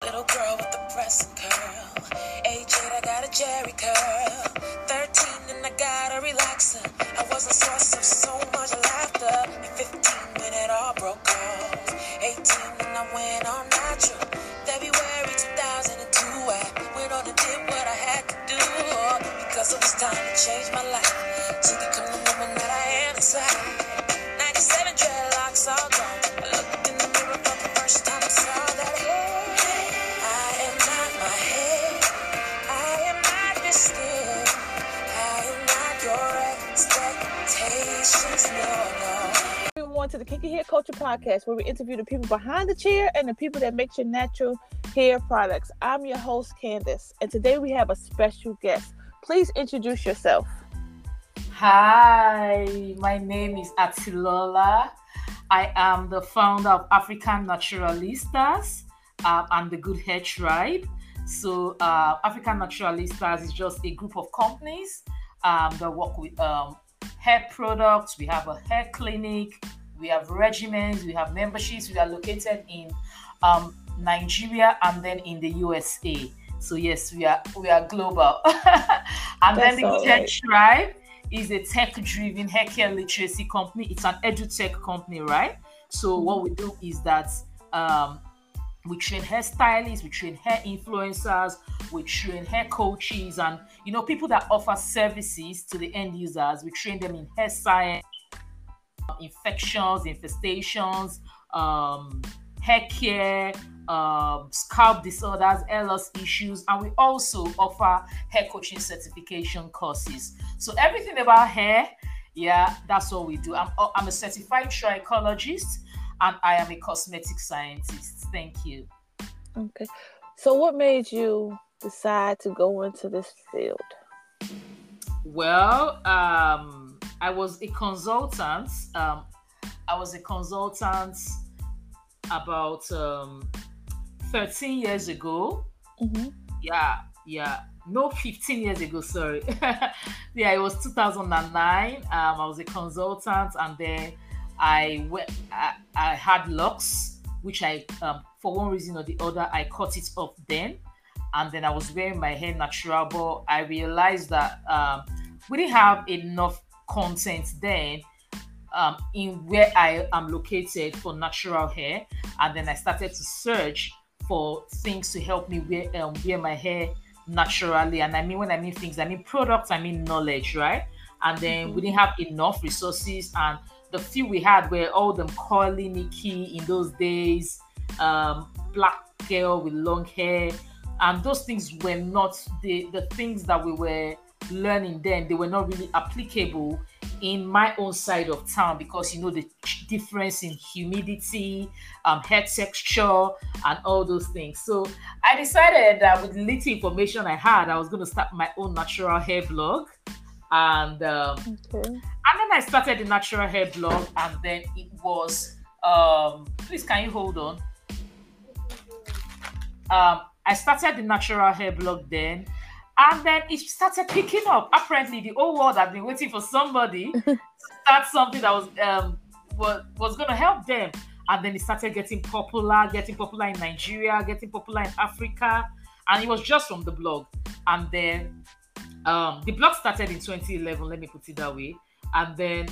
Little girl with the press and curl. Age 8, I got a Jerry curl. 13 and I got a relaxer. I was a source of so much laughter. At 15 when it all broke off. 18 and I went on natural. February 2002, I went on and did what I had to do. Because it was time to change my life. To become the woman that I am inside. 97 dreadlocks all gone. I looked in the mirror for the first time and saw that I am not my head. I am not this skin. I am not your expectations. No. Everyone to the Kinky Hair Culture Podcast, where we interview the people behind the chair and the people that make your natural hair products. I'm your host, Candace, and today we have a special guest. Please introduce yourself. Hi, my name is Atilola. I am the founder of African Naturalistas and the Good Hair Tribe. So African Naturalistas is just a group of companies that work with hair products. We have a hair clinic, we have regimens, we have memberships. We are located in Nigeria and then in the USA. So yes, we are global. And then the Good Hair Tribe is a tech-driven hair care literacy company. It's an edutech company, right? So what we do is that we train hairstylists, we train hair influencers, we train hair coaches, and people that offer services to the end users. We train them in hair science, infections, infestations, hair care, scalp disorders, hair loss issues, and we also offer hair coaching certification courses. So everything about hair, that's what we do. I'm a certified trichologist and I am a cosmetic scientist. Thank you. Okay. So what made you decide to go into this field? Well, I was a consultant. About 13 years ago. Mm-hmm. No, 15 years ago, sorry. It was 2009. I was a consultant, and then I had locks, which I, for one reason or the other, I cut it off then. And then I was wearing my hair natural, but I realized that we didn't have enough content then in where I am located for natural hair. And then I started to search for things to help me wear my hair naturally. And when I mean things, I mean products, I mean knowledge, right? And then we didn't have enough resources, and the few we had were all them curly Nikki in those days, black girl with long hair, and those things were not the things that we were learning then. They were not really applicable in my own side of town because the difference in humidity, hair texture, and all those things. So I decided that with the little information I had, I was going to start my own natural hair blog. And and then I started the natural hair blog, and then it was please can you hold on? I started the natural hair blog then. And then it started picking up. Apparently, the whole world had been waiting for somebody to start something that was going to help them. And then it started getting popular in Nigeria, getting popular in Africa. And it was just from the blog. And then the blog started in 2011, let me put it that way. And then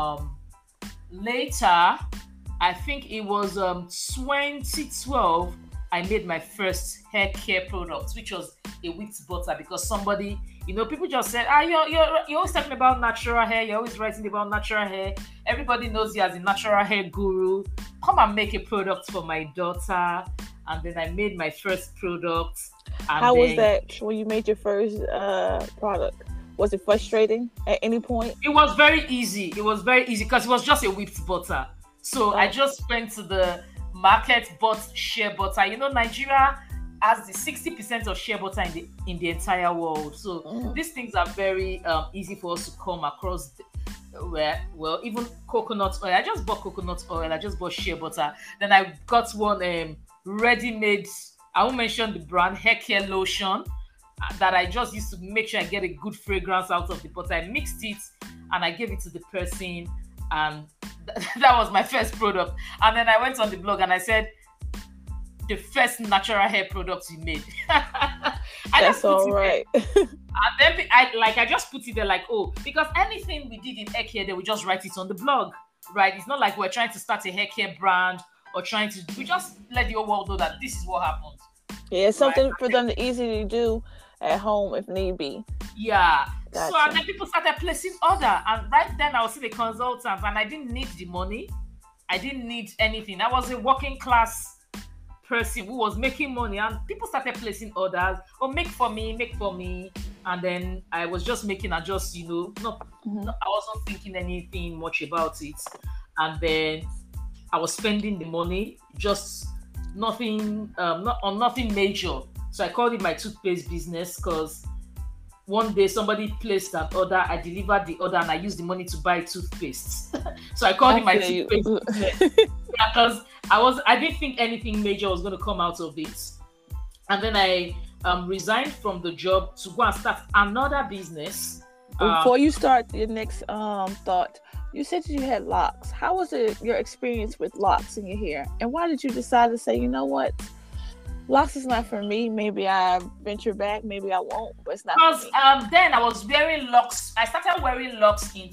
later, I think it was 2012, I made my first hair care product, which was a whipped butter, because somebody, people just said, you're always talking about natural hair, you're always writing about natural hair, everybody knows you as a natural hair guru, come and make a product for my daughter. And then I made my first product. And how was that when you made your first product? Was it frustrating at any point? It was very easy because it was just a whipped butter. So I just went to the market, bought shea butter. Nigeria has the 60% of shea butter in the entire world. So these things are very easy for us to come across. Even coconut oil. I just bought coconut oil. I just bought shea butter. Then I got one ready-made, I won't mention the brand, hair care lotion that I just used to make sure I get a good fragrance out of the butter. I mixed it and I gave it to the person, and that was my first product. And then I went on the blog and I said, the first natural hair products you made. That's all right. And then I just put it there like, oh, because anything we did in hair care, they would just write it on the blog, right? It's not like we're trying to start a hair care brand or we just let the whole world know that this is what happened. Yeah, it's something for them to easily do at home if need be. Yeah. Gotcha. So and then people started placing order, and right then I was still a consultant, and I didn't need the money. I didn't need anything. I was a working class person who was making money, and people started placing orders. Oh, make for me, and then I was just making and just I wasn't thinking anything much about it, and then I was spending the money, just nothing, not on nothing major. So I called it my toothpaste business because one day somebody placed an order, I delivered the order, and I used the money to buy toothpaste. So I called it my toothpaste business because I didn't think anything major was going to come out of it. And then I resigned from the job to go and start another business. Before you start your next thought, you said you had locks. How was your experience with locks in your hair? And why did you decide to say, you know what? Locks is not for me. Maybe I venture back. Maybe I won't, but it's not for me. Because then I was wearing locks. I started wearing locks in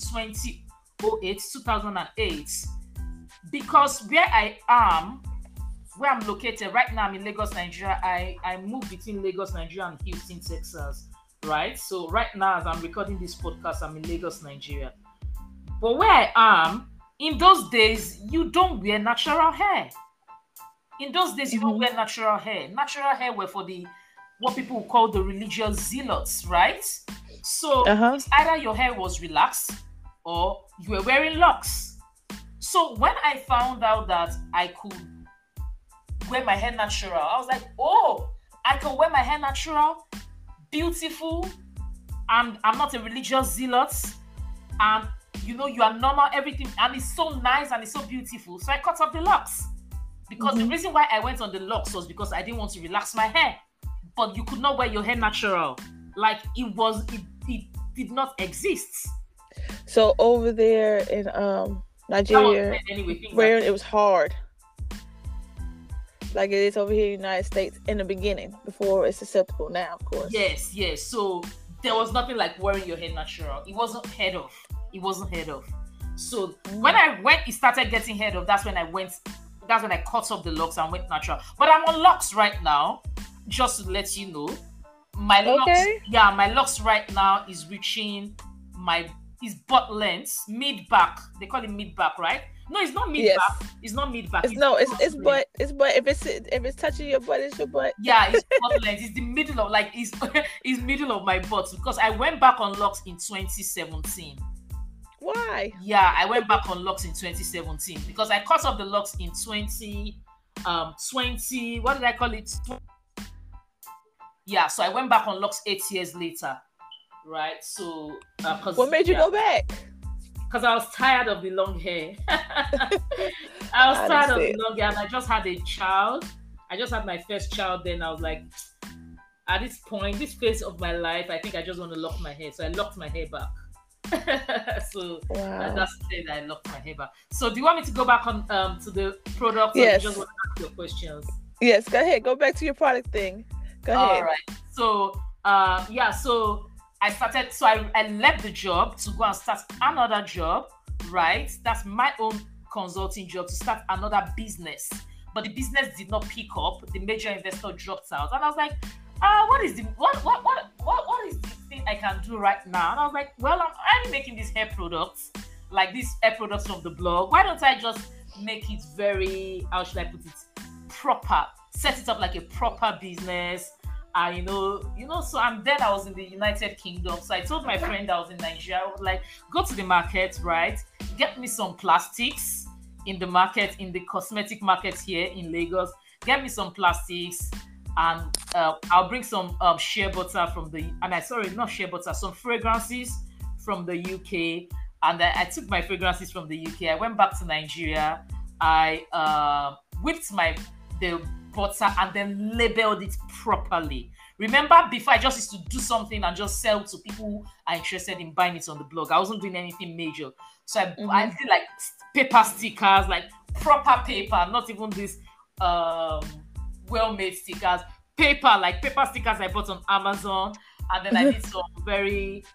2008. Because where I'm located right now, I'm in Lagos, Nigeria. I moved between Lagos, Nigeria and Houston, Texas, right? So right now, as I'm recording this podcast, I'm in Lagos, Nigeria. But where I am, in those days, you don't wear natural hair. In those days, you don't wear natural hair. Natural hair were for what people call the religious zealots, right? So it's either your hair was relaxed or you were wearing locks. So when I found out that I could wear my hair natural, I was like, oh, I can wear my hair natural, beautiful, and I'm not a religious zealot, and you are normal, everything, and it's so nice and it's so beautiful. So I cut off the locks. Because the reason why I went on the locks was because I didn't want to relax my hair. But you could not wear your hair natural. Like it did not exist. So over there in Nigeria, where it was hard. Like it is over here in the United States in the beginning, before it's acceptable now, of course. Yes. So there was nothing like wearing your hair natural. It wasn't heard of. So when it started getting heard of, that's when I cut off the locks and went natural. But I'm on locks right now, just to let you know. My locks right now is reaching is butt length, mid back. They call it mid back, right? No, it's not mid back. It's not mid back. It's butt. It's butt. If it's touching your butt, it's your butt. Yeah, it's butt length. It's the middle of it's middle of my butt, because I went back on locks in 2017. Why? Yeah, I went back on locks in 2017 because I cut off the locks in 2020. What did I call it? Yeah, so I went back on locks 8 years later, right? So, what made you go back? Because I was tired of the long hair. I was tired of the long hair, and I just had a child. I just had my first child. Then I was like, at this point, this phase of my life, I think I just want to lock my hair. So I locked my hair back. So that's the day that I locked my hair back. So do you want me to go back on to the product? Yes. Or you just want to ask your questions? Yes, go ahead. Go back to your product thing. Go ahead. All right. So so I started. So I left the job to go and start another job. Right. That's my own consulting job, to start another business. But the business did not pick up. The major investor dropped out, and I was like, what is the thing I can do right now? And I was like, well, I'm already making these hair products, like these hair products from the blog. Why don't I just make it very, how should I put it, proper, set it up like a proper business? So I was in the United Kingdom. So I told my friend I was in Nigeria, I was like, go to the market, right? Get me some plastics in the market, in the cosmetic market here in Lagos. Get me some plastics, and I'll bring some shea butter some fragrances from the UK. And I took my fragrances from the UK. I went back to Nigeria. I whipped the butter and then labeled it properly. Remember, before I just used to do something and just sell to people who are interested in buying it on the blog. I wasn't doing anything major. So I did like paper stickers, like proper paper, not even this well-made stickers, paper stickers I bought on Amazon, and then I did some very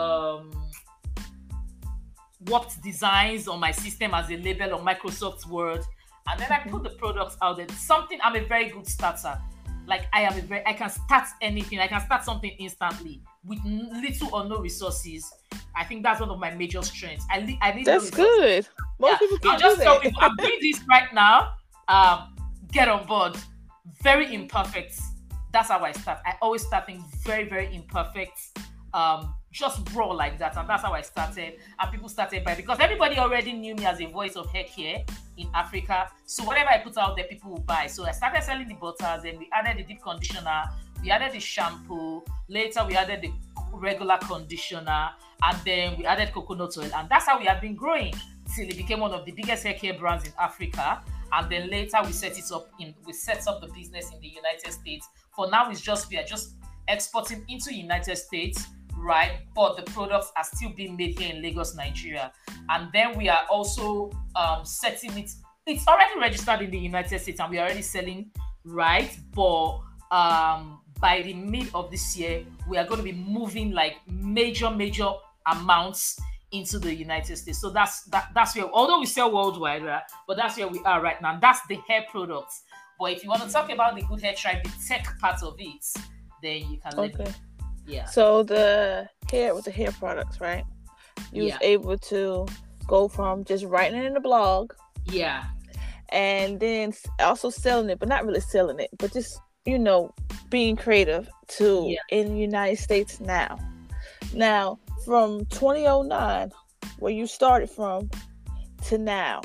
warped designs on my system as a label on Microsoft Word, and then I put the products out there. I'm a very good starter. Like I can start anything. I can start something instantly with little or no resources. I think that's one of my major strengths. I need. That's good. Most people can't I'll just do tell that. people I'm doing this right now. Get on board. Very imperfect. That's how I start. I always start things very, very imperfect. Just raw like that, and that's how I started. And people started because everybody already knew me as a voice of hair care in Africa. So whatever I put out there, people will buy. So I started selling the butters, and we added the deep conditioner, we added the shampoo. Later, we added the regular conditioner, and then we added coconut oil, and that's how we have been growing till it became one of the biggest hair care brands in Africa. And then later, we set up the business in the United States. For now, we are just exporting into the United States. Right, but the products are still being made here in Lagos, Nigeria, and then we are also setting it. It's already registered in the United States, and we are already selling. Right, but by the mid of this year, we are going to be moving like major amounts into the United States. So that's where, although we sell worldwide, right, but that's where we are right now. And that's the hair products. But if you want to talk about the Good Hair Tribe, the tech part of it, then you can let me. Yeah. So the hair products, right? You was able to go from just writing it in the blog. Yeah. And then also selling it, but not really selling it, but just, being creative to in the United States now. Now, from 2009, where you started from, to now,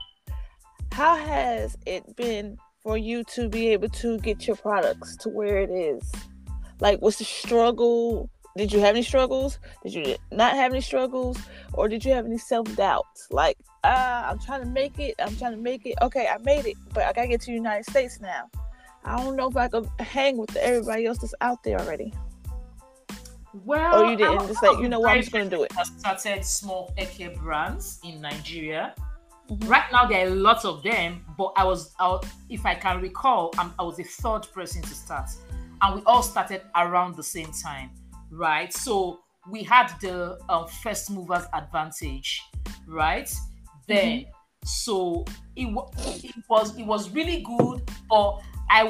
how has it been for you to be able to get your products to where it is? Like, what's the struggle? Did you have any struggles? Did you not have any struggles? Or did you have any self-doubts? Like, I'm trying to make it. Okay, I made it, but I got to get to the United States now. I don't know if I could hang with everybody else that's out there already. Well, or you didn't. Just like, you know what, I'm just going to do it. I started small hair care brands in Nigeria. Mm-hmm. Right now, there are lots of them, but if I can recall, I was the third person to start. And we all started around the same time, right? So we had the first movers advantage, right? Then, so it was really good, but I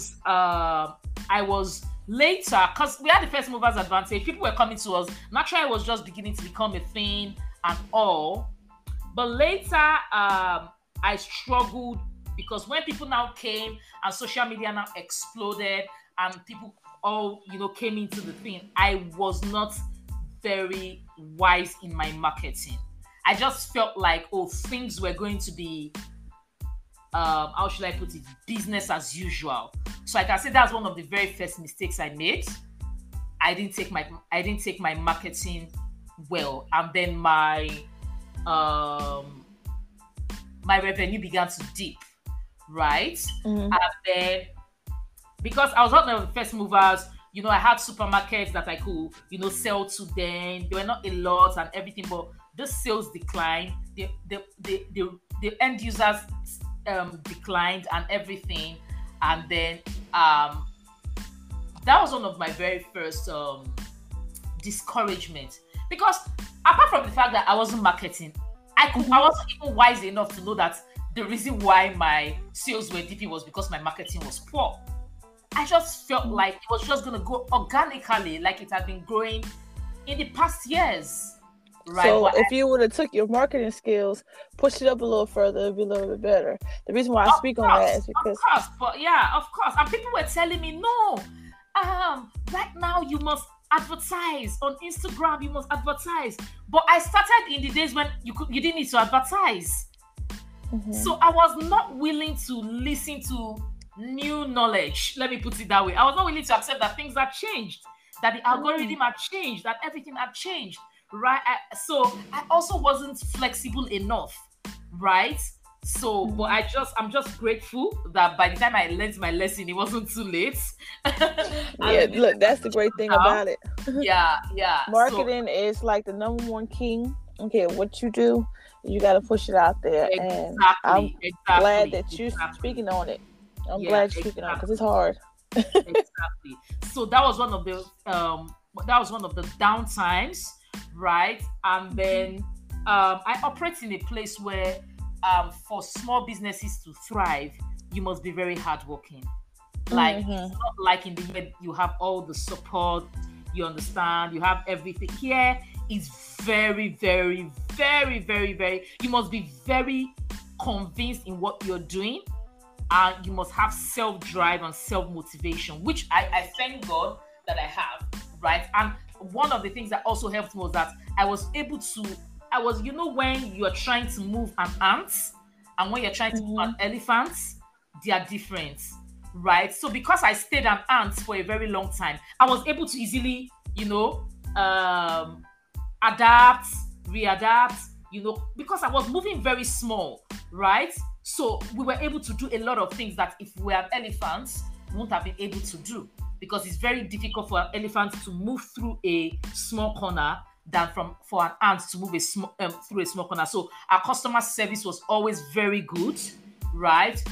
was later, because we had the first movers advantage. People were coming to us. Naturally, it was just beginning to become a thing and all. But later, I struggled because when people now came and social media now exploded and people all, came into the thing, I was not very wise in my marketing. I just felt like, things were going to be, how should I put it, business as usual. So I can say that's one of the very first mistakes I made. I didn't take my marketing well, and then my revenue began to dip, right? Mm-hmm. And then because I was one of the first movers, I had supermarkets that I could, sell to them. There were not a lot and everything, but the sales declined. The end users declined and everything. And then that was one of my very first discouragement. Because apart from the fact that I wasn't marketing, I wasn't even wise enough to know that the reason why my sales were dipping was because my marketing was poor. I just felt like it was just going to go organically, like it had been growing in the past years. Right? So if you would have took your marketing skills, pushed it up a little further, it'd be a little bit better. The reason why I speak on that is because... Of course. And people were telling me, no, right now you must advertise on Instagram, you must advertise. But I started in the days when you didn't need to advertise. Mm-hmm. So I was not willing to listen to new knowledge. Let me put it that way. I was not willing to accept that things had changed, that the algorithm had changed, that everything had changed, right? So I also wasn't flexible enough, right? So, but I'm just grateful that by the time I learned my lesson, it wasn't too late. Yeah, look, that's the great thing about it. Yeah. Marketing is like the number one key. Okay, what you do, you got to push it out there. Exactly, and I'm glad that you're speaking on it. I'm Yeah, glad you're speaking on exactly. because it's hard. Exactly. So that was one of the downtimes, right? And then I operate in a place where for small businesses to thrive, you must be very hardworking. Like it's Mm-hmm. not like in the where you have all the support, you understand, you have everything. Here is very, very, very, very, very. You must be very convinced in what you're doing, and you must have self drive and self motivation, which I thank God that I have, right? And one of the things that also helped me was that I was able to, when you're trying to move an ant and when you're trying to move an Mm-hmm. elephant, they are different, right? So because I stayed an ant for a very long time, I was able to easily, um, adapt, readapt, because I was moving very small, right? So we were able to do a lot of things that if we had elephants, we wouldn't have been able to do because it's very difficult for an elephant to move through a small corner than for an ant to move through a small corner. So our customer service was always very good, right?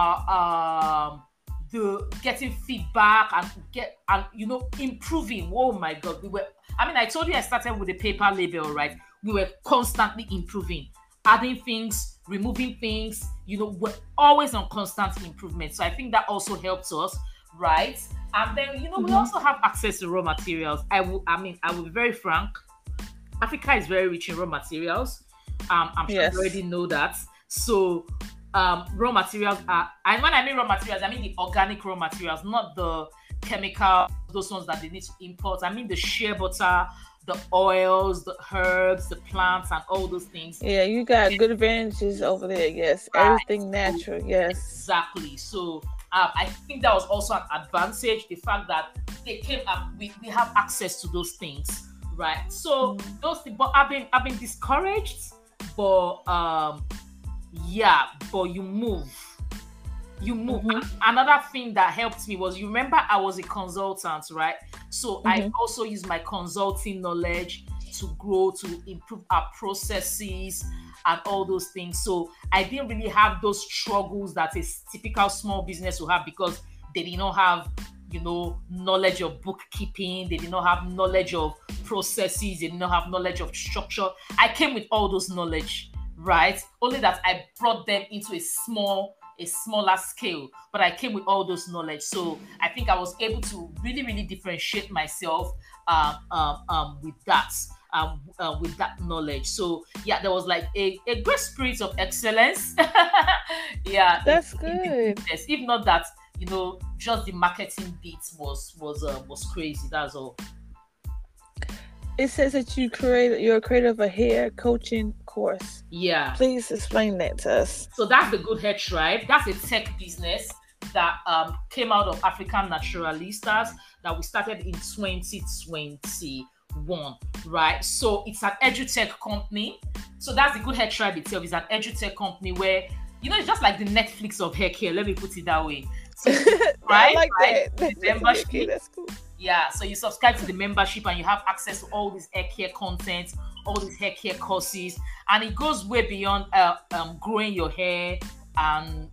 The getting feedback and improving. Oh my God, we were. I mean, I told you I started with a paper label, right? We were constantly improving, adding things, removing things. We're always on constant improvement. So I think that also helps us, right? And then we Mm-hmm. also have access to raw materials. I will be very frank. Africa is very rich in raw materials. I'm sure you Yes. already know that. So, raw materials are, and when I mean raw materials, I mean the organic raw materials, not the chemical, those ones that they need to import. I mean the shea butter, the oils, the herbs, the plants, and all those things. Yeah, you got good advantages over there. Yes, Right. everything So, natural. Yes. exactly. So, I think that was also an advantage, the fact that they came up, we have access to those things, right? So Mm-hmm. those things, but I've been discouraged, but yeah, but you move. Mm-hmm. Another thing that helped me was, you remember I was a consultant, right? So I Mm-hmm. also use my consulting knowledge to grow, to improve our processes and all those things. So I didn't really have those struggles that a typical small business will have, because they did not have knowledge of bookkeeping, they did not have knowledge of processes, they did not have knowledge of structure. I came with all those knowledge, right? Only that I brought them into a smaller scale, but I came with all those knowledge. So I think I was able to really, really differentiate myself with that knowledge. So yeah, there was like a great spirit of excellence. Yeah, That's in the good. business. If not that, just the marketing bit was crazy. That's all. It says that you're a creator of a hair coaching course. Yeah. Please explain that to us. So that's the Good Hair Tribe. That's a tech business that came out of African Naturalistas that we started in 2021, right? So it's an edutech company. So that's the Good Hair Tribe itself. It's an edutech company where, it's just like the Netflix of hair care. Let me put it that way. So you I subscribe, like right, that. to the Okay, membership. that's cool. Yeah, so you subscribe to the membership and you have access to all this hair care content, all these hair care courses, and it goes way beyond growing your hair and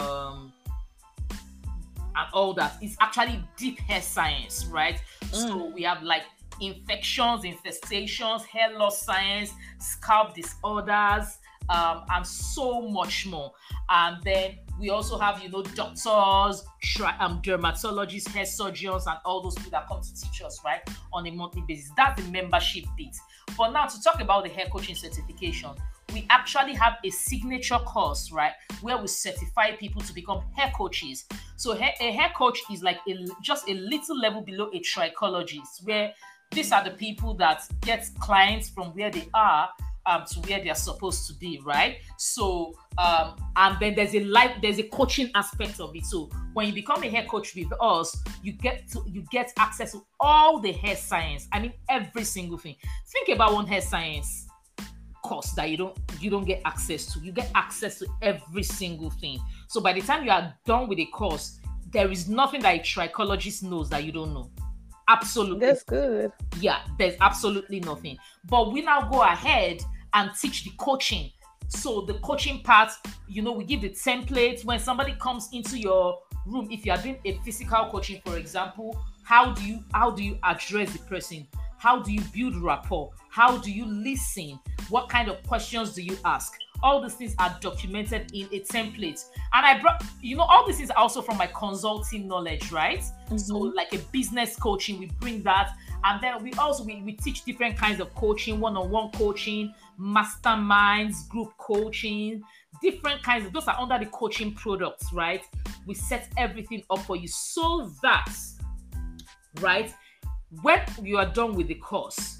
all that. It's actually deep hair science, right? So we have like infections, infestations, hair loss science, scalp disorders, and so much more. And then we also have, doctors, dermatologists, hair surgeons, and all those people that come to teach us, right, on a monthly basis. That's the membership bit. But now to talk about the hair coaching certification, we actually have a signature course, right, where we certify people to become hair coaches. So a hair coach is like just a little level below a trichologist, where these are the people that get clients from where they are to where they are supposed to be, right? So and then there's a coaching aspect of it. So when you become a hair coach with us, you get access to all the hair science. I mean, every single thing. Think about one hair science course that you don't get access to. You get access to every single thing. So by the time you are done with a course, there is nothing that a trichologist knows that you don't know. Absolutely. That's good. Yeah, there's absolutely nothing. But we now go ahead and teach the coaching. So the coaching part, we give the template when somebody comes into your room, if you are doing a physical coaching, for example, how do you address the person? How do you build rapport? How do you listen? What kind of questions do you ask? All these things are documented in a template. And I brought, all these things are also from my consulting knowledge, right? So like a business coaching, we bring that. And then we also, we teach different kinds of coaching, one-on-one coaching, masterminds, group coaching, different kinds of, those are under the coaching products, right? We set everything up for you so that, right, when you are done with the course,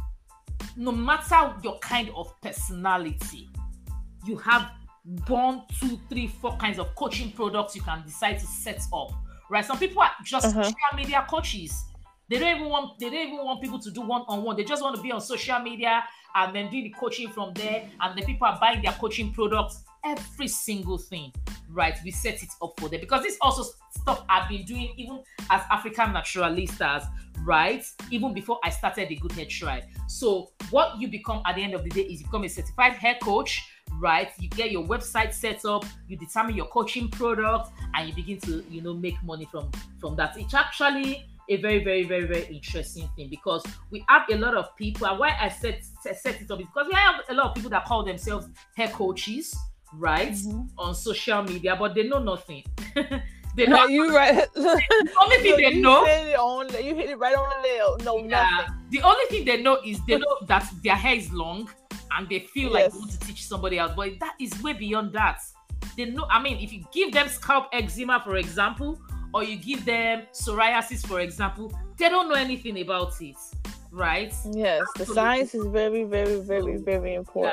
no matter your kind of personality, you have 1, 2, 3, 4 kinds of coaching products you can decide to set up, right? Some people are just social media coaches. They don't even want people to do one-on-one. They just want to be on social media and then do the coaching from there. And the people are buying their coaching products, every single thing, right? We set it up for them because this also stuff I've been doing even as African naturalistas, right? Even before I started the Good Hair Tribe. So what you become at the end of the day is you become a certified hair coach, right? You get your website set up, you determine your coaching product, and you begin to, make money from that. It's actually a very, very, very, very interesting thing because we have a lot of people, and why I set it up is because we have a lot of people that call themselves hair coaches, right, on social media, but they know nothing. They know you right. The only thing they know, you hit it right on the nail. No, nothing. The only thing they know is they know that their hair is long and they feel like they want to teach somebody else, but that is way beyond that. They know. I mean, if you give them scalp eczema, for example, or you give them psoriasis, for example, they don't know anything about it, right? Yes, the science is very, very, very, very important.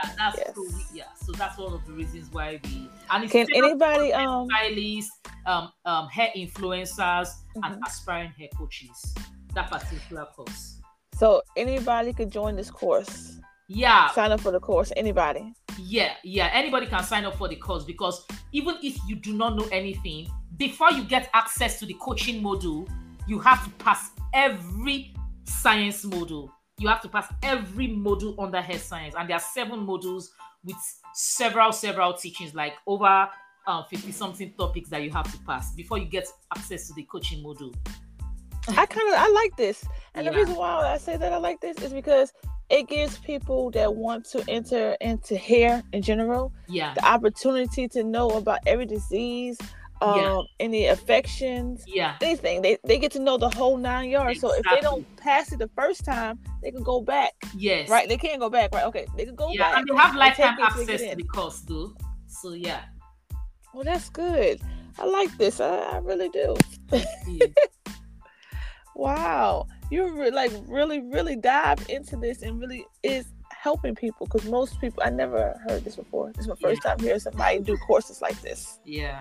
So that's one of the reasons why we. And it's can anybody stylists, hair influencers, and aspiring hair coaches, that particular course. So anybody could join this course. Yeah. Sign up for the course. Anybody. Yeah. Anybody can sign up for the course because even if you do not know anything, before you get access to the coaching module, you have to pass every science module. You have to pass every module under hair science, and there are 7 modules with several teachings, like over 50 something topics that you have to pass before you get access to the coaching module. I like this, and the reason why I say that I like this is because it gives people that want to enter into hair in general the opportunity to know about every disease, any affections, anything. They get to know the whole 9 yards. Exactly. So if they don't pass it the first time, they can go back. Yes. Right? They can't go back, right? Okay, they can go back. And they have lifetime access to the course too. So yeah. Well, that's good. I like this. I really do. Wow. You really, really dive into this and really is helping people because most people, I never heard this before. This is my first time hearing somebody do courses like this. Yeah.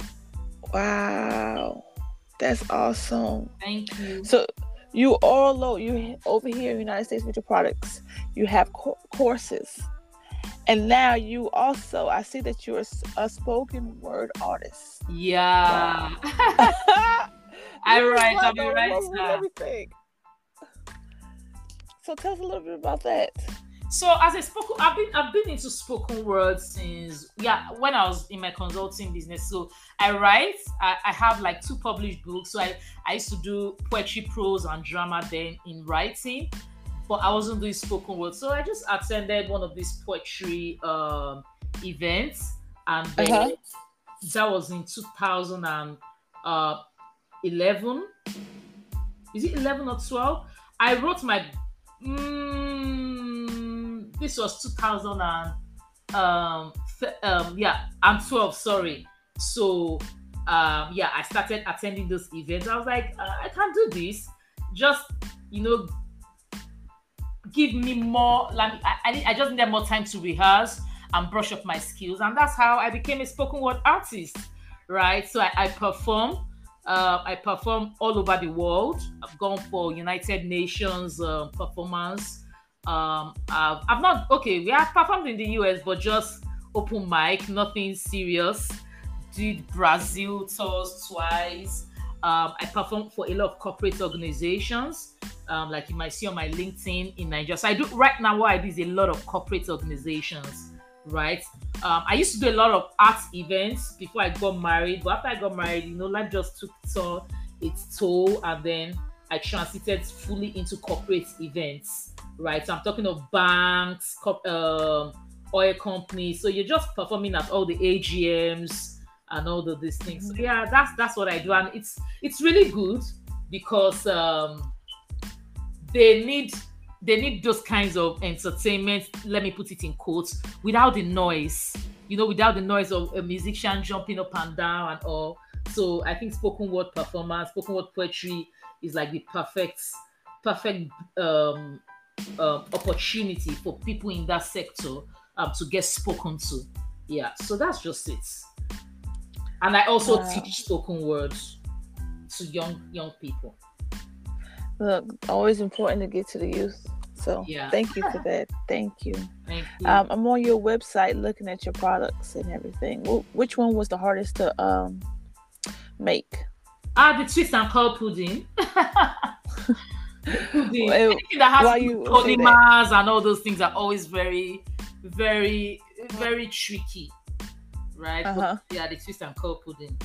Wow. That's awesome. Thank you. So you over here in the United States with your products, you have courses. And now you also, I see that you're a spoken word artist. Yeah. Wow. I'll be right now. Everything. So tell us a little bit about that. So as a spoken, I've been into spoken word since when I was in my consulting business. So I write. I have like 2 published books. So I used to do poetry, prose, and drama then in writing, but I wasn't doing spoken word. So I just attended one of these poetry events, and then that was in 2011. Is it 11 or 12? I wrote my. This was 2012. Sorry. So I started attending those events. I was like, I can't do this. Just give me more. I just needed more time to rehearse and brush up my skills, and that's how I became a spoken word artist. Right. So I perform. I perform all over the world. I've gone for United Nations performance. We have performed in the US, but just open mic, nothing serious. Did Brazil tours twice. I performed for a lot of corporate organizations, like you might see on my LinkedIn in Nigeria. So I do right now. What I do is a lot of corporate organizations, right? I used to do a lot of art events before I got married, but after I got married, life just took its toll, and then I transited fully into corporate events, right? So I'm talking of banks, oil companies. So you're just performing at all the AGMs and all of these things. So yeah, that's what I do, and it's really good because they need those kinds of entertainment, let me put it in quotes, without the noise, without the noise of a musician jumping up and down and all. So I think spoken word performance, spoken word poetry is like the perfect opportunity for people in that sector to get spoken to. Yeah, so that's just it. And I also teach spoken words to young people. Look, always important to get to the youth. So yeah. Thank you for that. Thank you. Thank you. I'm on your website looking at your products and everything. Which one was the hardest to make? The twist and curl pudding. Pudding. Anything that has polymers and all those things are always very, very, very tricky, right? But, yeah, the twist and curl pudding.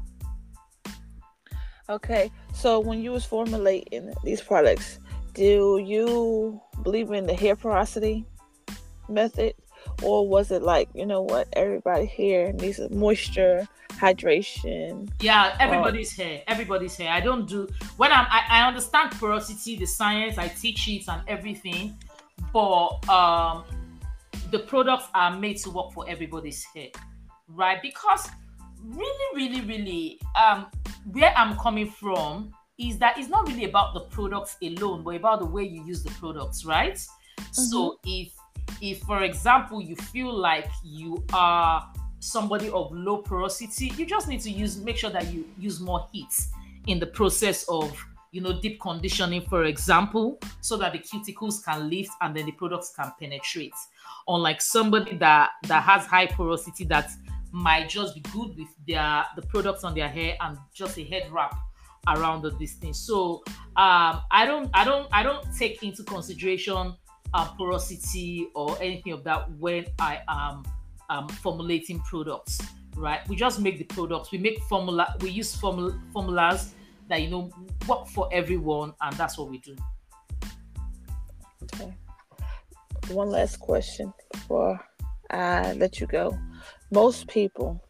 Okay, so when you was formulating these products, do you believe in the hair porosity method, or was it like, everybody here needs moisture, hydration? Yeah, everybody's hair. I don't do when I understand porosity, the science, I teach it and everything, but the products are made to work for everybody's hair, right? Because really, where I'm coming from is that it's not really about the products alone, but about the way you use the products, right? Mm-hmm. So if for example you feel like you are somebody of low porosity, you just need to make sure that you use more heat in the process of deep conditioning, for example, so that the cuticles can lift and then the products can penetrate. Unlike somebody that has high porosity that might just be good with the products on their hair and just a head wrap around this thing. So I don't take into consideration porosity or anything of that when I am formulating products, right? We just make the products. We make formula. We use formulas that work for everyone, and that's what we do. Okay. One last question before I let you go. Most people,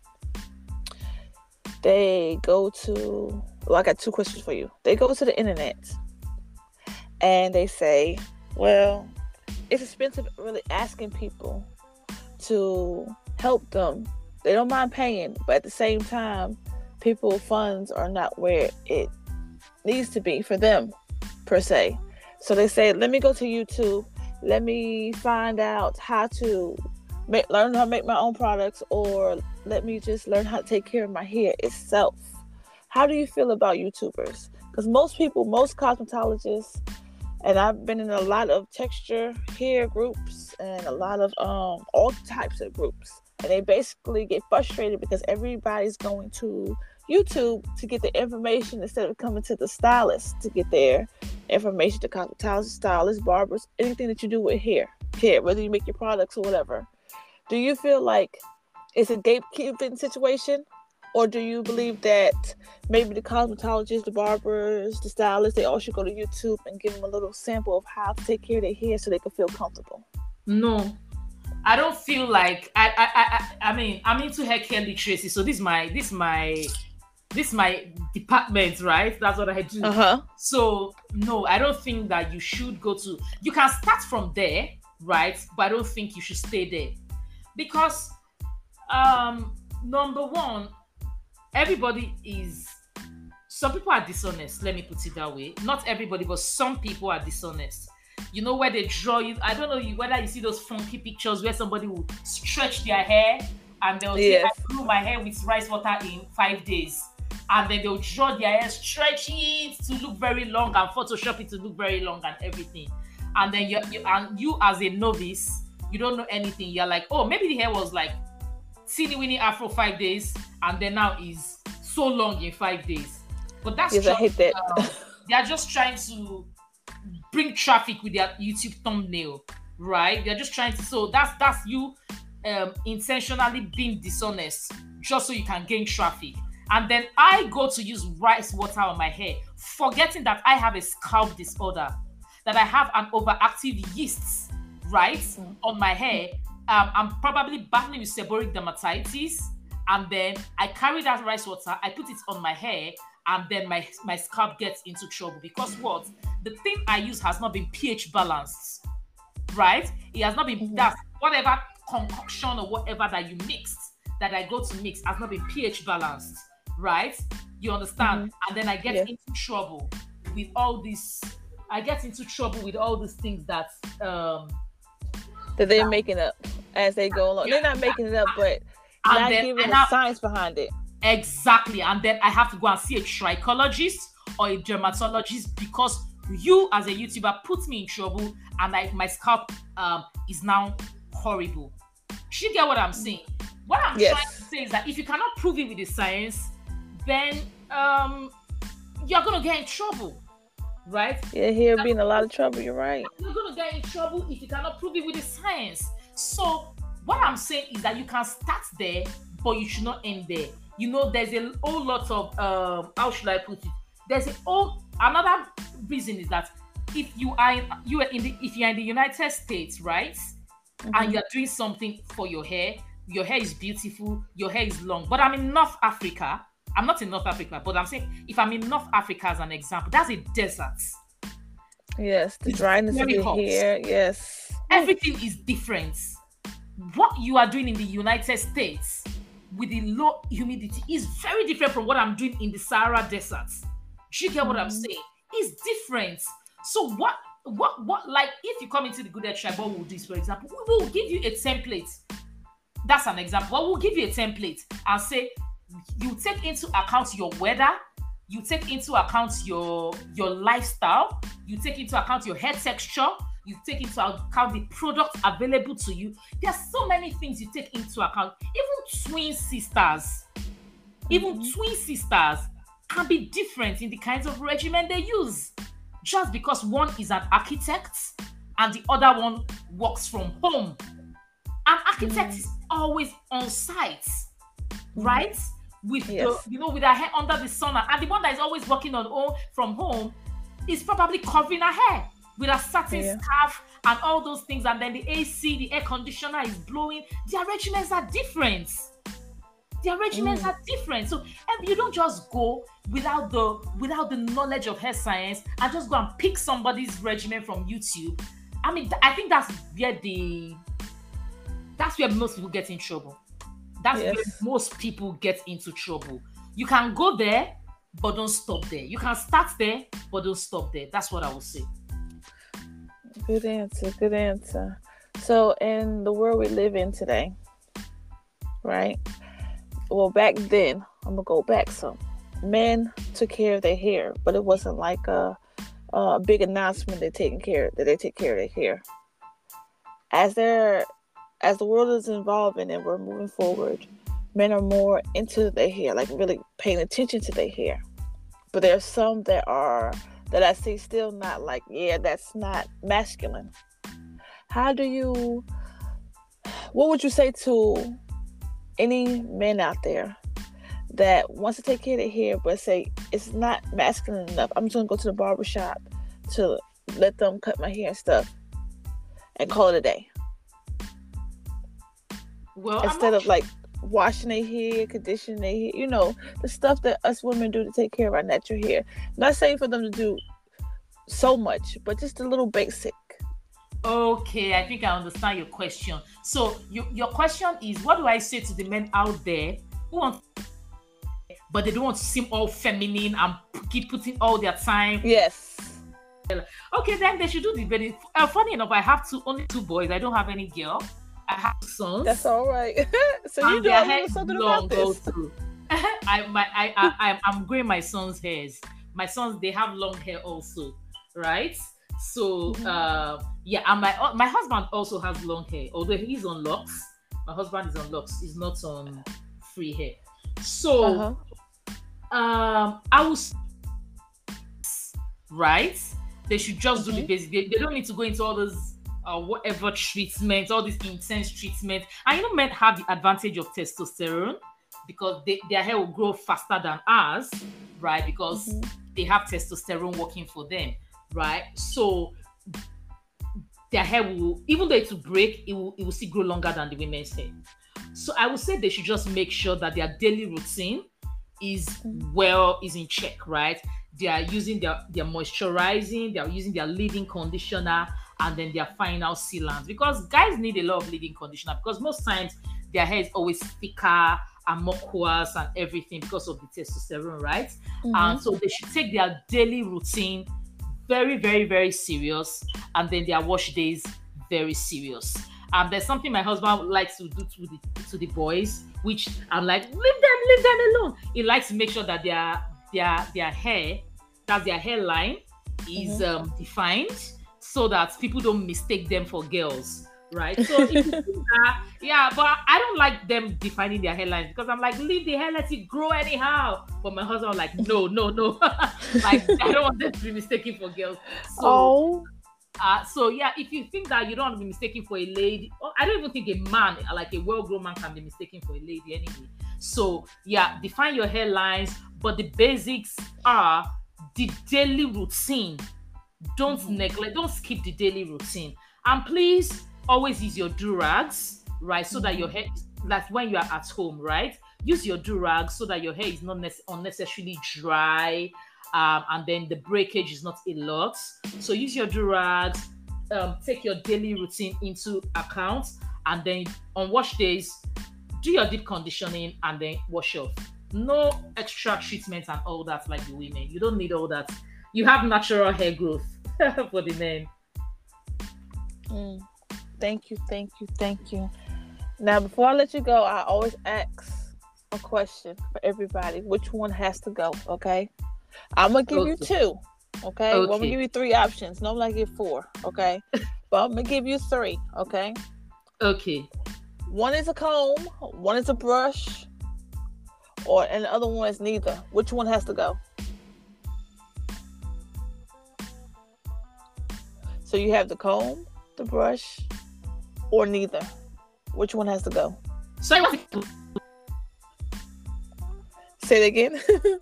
they go to, I got two questions for you. They go to the internet and they say, well, it's expensive really asking people to help them. They don't mind paying, but at the same time, people's funds are not where it needs to be for them, per se. So they say, let me go to YouTube. Let me find out how to learn how to make my own products, or let me just learn how to take care of my hair itself. How do you feel about YouTubers? Because most cosmetologists, and I've been in a lot of texture hair groups and a lot of all types of groups, and they basically get frustrated because everybody's going to YouTube to get the information instead of coming to the stylist to get their information, to cosmetologists, stylists, barbers, anything that you do with hair, whether you make your products or whatever. Do you feel like it's a gatekeeping situation? Or do you believe that maybe the cosmetologists, the barbers, the stylists, they all should go to YouTube and give them a little sample of how to take care of their hair so they can feel comfortable? No, I don't feel like I mean, I'm into hair care literacy, so this is my department, right? That's what I do. So no, I don't think that you should go to. You can start from there, right? But I don't think you should stay there. Because number one, some people are dishonest, let me put it that way. Not everybody, but some people are dishonest. Where they draw you, I don't know whether you see those funky pictures where somebody will stretch their hair and they'll say, I grew my hair with rice water in 5 days. And then they'll draw their hair, stretch it to look very long and Photoshop it to look very long and everything. And then you as a novice, you don't know anything. You're like, oh, maybe the hair was like teeny weeny afro 5 days, and then now is so long in 5 days. But that's I hate that. They are just trying to bring traffic with their YouTube thumbnail, right? They're just trying to. So that's you intentionally being dishonest just so you can gain traffic. And then I go to use rice water on my hair, forgetting that I have a scalp disorder, that I have an overactive yeast, right, on my hair. I'm probably battling with seborrheic dermatitis. And then I carry that rice water, I put it on my hair, and then my scalp gets into trouble. Because what? The thing I use has not been pH balanced, right? It has not been, that whatever concoction or whatever that you mixed, that I go to mix, has not been pH balanced, right? You understand? And then I get into trouble with all this. I get into trouble with all these things that they're making up as they go along. They're not making it up, but not giving the science behind it. Exactly. And then I have to go and see a trichologist or a dermatologist because you as a YouTuber put me in trouble, and my scalp is now horrible. You get what I'm saying? What I'm trying to say is that if you cannot prove it with the science, then you're gonna get in trouble, right? Yeah, here being a lot of trouble. You're right. You're gonna get in trouble if you cannot prove it with the science. So what I'm saying is that you can start there, but you should not end there. You know, there's a whole lot of how should I put it? There's another reason is that if you are in the United States, right, and you're doing something for your hair is beautiful, your hair is long. But I'm in North Africa. I'm not in North Africa, but I'm saying if I'm in North Africa as an example, that's a desert. Yes, the dryness of your hair. Yes, everything is different. What you are doing in the United States with the low humidity is very different from what I'm doing in the Sahara Desert. Do you get what I'm saying? It's different. So what like if you come into the Good Hair Tribe, what we'll do is, for example, we will give you a template. That's an example. But we'll give you a template and say you take into account your weather, you take into account your lifestyle, you take into account your hair texture, you take into account the product available to you. There are so many things you take into account. Even twin sisters can be different in the kinds of regimen they use. Just because one is an architect and the other one works from home. An architect is always on site, right? With with her hair under the sun, and the one that is always working from home is probably covering her hair with a certain scarf and all those things, and then the AC, the air conditioner is blowing. Their regimens are different. So you don't just go without the knowledge of hair science and just go and pick somebody's regimen from YouTube. I mean, I think that's where most people get in trouble. That's where most people get into trouble. You can go there, but don't stop there. You can start there, but don't stop there. That's what I would say. Good answer. So in the world we live in today, right? Well, back then, I'm gonna go back some. Men took care of their hair, but it wasn't like a big announcement that they take care of their hair. As the world is evolving and we're moving forward, men are more into their hair, like really paying attention to their hair. But there are some that I see still not like, that's not masculine. What would you say to any men out there that wants to take care of their hair but say it's not masculine enough? I'm just going to go to the barbershop to let them cut my hair and stuff and call it a day. Well, instead of like washing their hair, conditioning their hair, the stuff that us women do to take care of our natural hair. Not saying for them to do so much, but just a little basic. Okay, I think I understand your question. So your question is, what do I say to the men out there who want, but they don't want to seem all feminine and keep putting all their time? Yes. Okay, then they should do the very. Funny enough, I have only two boys. I don't have any girl. I have sons. That's all right. So you do something about this. I'm growing my son's hairs. My sons, they have long hair also, right? So and my husband also has long hair, although he's on locks. My husband is on locks. He's not on free hair. So I was right. They should just do the basic. They don't need to go into all those whatever treatment, all this intense treatment. And you know, men have the advantage of testosterone because their hair will grow faster than ours, right? Because they have testosterone working for them, right? So their hair will, even though it will break, it will still grow longer than the women's hair. So I would say they should just make sure that their daily routine is in check, right? They are using their moisturizing, they are using their leave-in conditioner, and then their final sealant. Because guys need a lot of leave-in conditioner because most times their hair is always thicker and more coarse and everything because of the testosterone, right? And so they should take their daily routine very, very, very serious, and then their wash days very serious. There's something my husband likes to do to the boys, which I'm like, leave them alone. He likes to make sure that their hair, that their hairline is defined, so that people don't mistake them for girls, right? So if you think that, yeah, but I don't like them defining their hairlines because I'm like, leave the hair, let it grow anyhow. But my husband was like, no. Like, I don't want them to be mistaken for girls. So, so yeah, if you think that you don't want to be mistaken for a lady, I don't even think a man, like a well-grown man, can be mistaken for a lady anyway. So yeah, define your hairlines, but the basics are the daily routine. Don't neglect, don't skip the daily routine. And please always use your do-rags, right? So that your hair, that's when you are at home, right? Use your do-rags so that your hair is not unnecessarily dry, and then the breakage is not a lot. So use your do-rags, take your daily routine into account, and then on wash days, do your deep conditioning and then wash off. No extra treatments and all that like the women. You don't need all that. You have natural hair growth for the men. Thank you. Now, before I let you go, I always ask a question for everybody. Which one has to go? Okay, I'm gonna give you two. Okay, well, I'm gonna give you three options. Normally I give four. Okay, but I'm gonna give you three. Okay. Okay. One is a comb, one is a brush, and the other one is neither. Which one has to go? So you have the comb, the brush, or neither. Which one has to go? Say it again.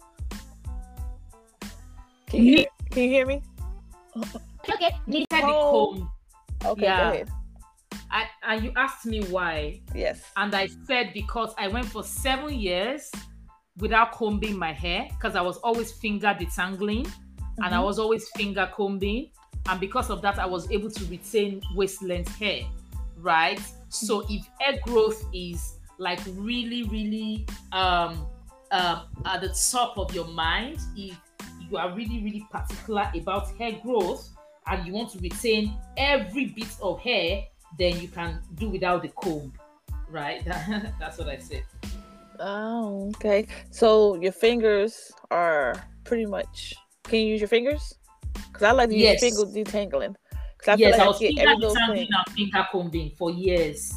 Can you hear me? Okay. Neither the comb. Okay, go ahead. And you asked me why. Yes. And I said because I went for 7 years without combing my hair because I was always finger detangling and I was always finger combing. And because of that, I was able to retain waist-length hair, right? So if hair growth is like really, really at the top of your mind, if you are really, really particular about hair growth and you want to retain every bit of hair, then you can do without the comb, right? That's what I said. Oh, okay. So your fingers are pretty much. Can you use your fingers? Because I like to use finger detangling. I feel like I was finger detangling and finger combing for years.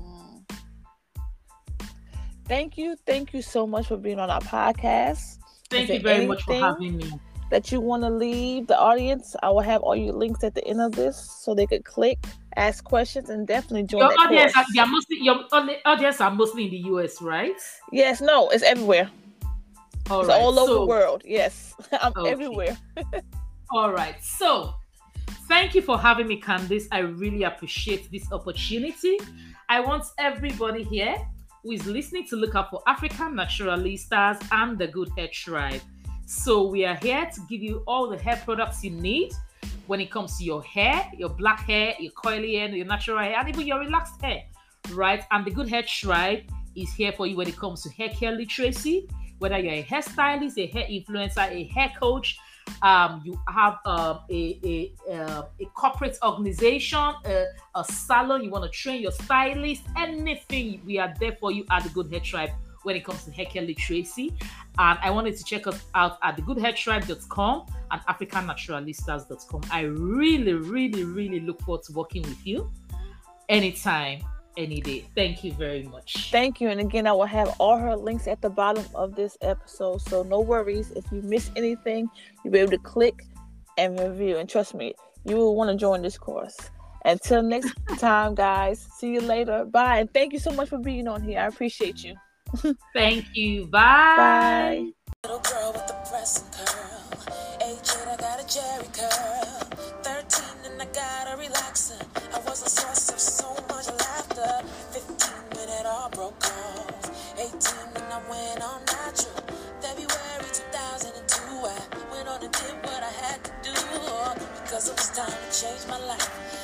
Thank you so much for being on our podcast. Thank you very much for having me. That you want to leave the audience, I will have all your links at the end of this so they could click, ask questions, and definitely join your that audience. course. Your audience are mostly in the US, right? Yes, no, it's everywhere. It's all over the world. Yes, I'm everywhere. All right. So, thank you for having me, Candice. I really appreciate this opportunity. I want everybody here who is listening to look out for African Naturalistas and the Good Hair Tribe. So we are here to give you all the hair products you need when it comes to your hair, your black hair, your coily hair, your natural hair, and even your relaxed hair, right? And the Good Hair Tribe is here for you when it comes to hair care literacy, whether you're a hairstylist, a hair influencer, a hair coach, you have a corporate organization, a salon, you want to train your stylist, anything, we are there for you at the Good Hair Tribe when it comes to hair care literacy. And I wanted to check us out at thegoodhairtribe.com and africannaturalistas.com. I really, really, really look forward to working with you anytime, any day. Thank you very much. Thank you. And again, I will have all her links at the bottom of this episode. So no worries. If you miss anything, you'll be able to click and review. And trust me, you will want to join this course. Until next time, guys. See you later. Bye. And thank you so much for being on here. I appreciate you. Thank you. Bye. Bye. Little girl with the press and curl. 8, I got a Jerry curl. 13 and I got a relaxer. I was a source of so much laughter. 15 when it all broke off. 18 when I went on natural. February 2002, I went on and did what I had to do. Because it was time to change my life.